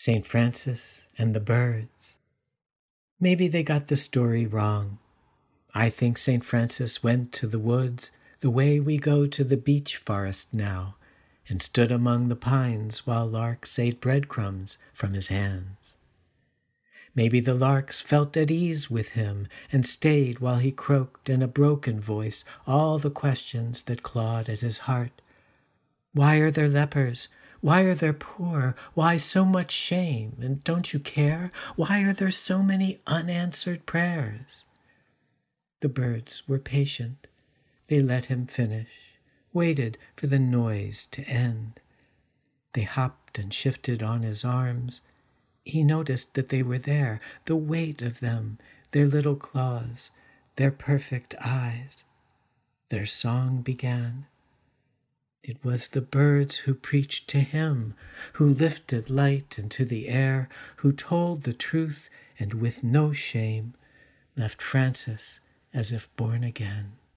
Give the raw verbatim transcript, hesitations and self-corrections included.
Saint Francis and the birds. Maybe they got the story wrong. I think Saint Francis went to the woods the way we go to the beech forest now, and stood among the pines while larks ate breadcrumbs from his hands. Maybe the larks felt at ease with him and stayed while he croaked in a broken voice all the questions that clawed at his heart. Why are there lepers? Why are there poor? Why so much shame? And don't you care? Why are there so many unanswered prayers? The birds were patient. They let him finish, waited for the noise to end. They hopped and shifted on his arms. He noticed that they were there, the weight of them, their little claws, their perfect eyes. Their song began. It was the birds who preached to him, who lifted light into the air, who told the truth and with no shame left Francis as if born again.